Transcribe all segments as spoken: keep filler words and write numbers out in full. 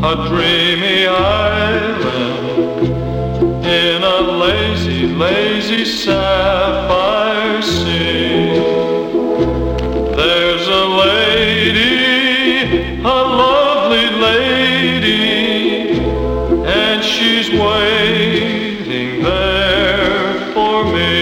a dreamy island in a lazy, lazy sapphire sea. There's a lady, a lovely lady, and she's waiting there for me.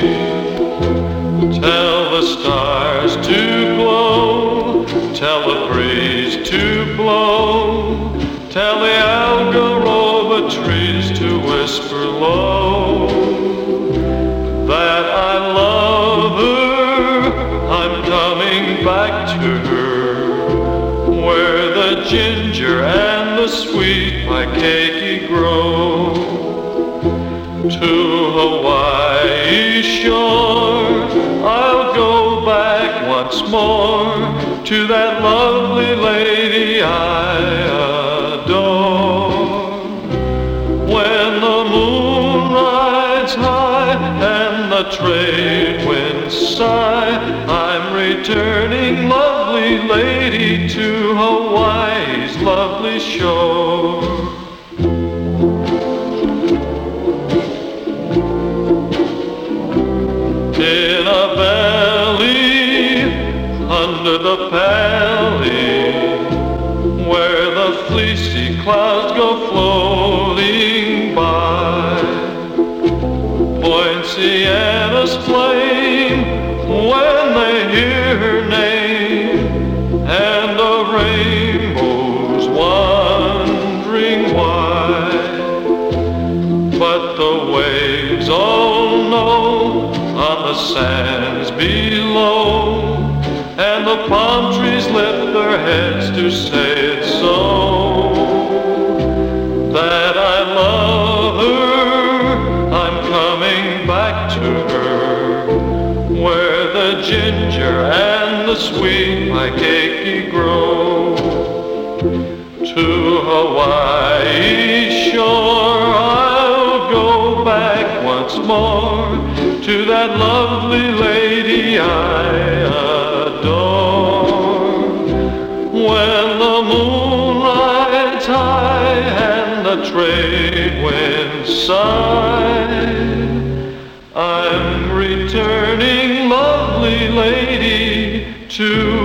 Tell the stars to glow, tell the breeze to blow, tell the algaroba trees to whisper low that I love her, I'm coming back to her, where the ginger and the sweet Waikiki grow. To Hawaii shore I'll go back once more, to that lovely lady I adore. When the moon rides high and the trade winds sigh, I'm returning, lovely lady, to Hawaii's lovely shore. In a valley under the valley, where the fleecy clouds go floating by, Poinciana's flame when they hear her name, and the rainbow's wondering wide. But the waves all know on the sands below, and the palm trees lift their heads to say it's so, that I love her, I'm coming back to her, where the ginger and the sweet Waikiki grow. To Hawaii shore I'll go back once more, to that lovely lady I adore. When the moon rides high and the trade winds sigh, I'm returning, lovely lady, to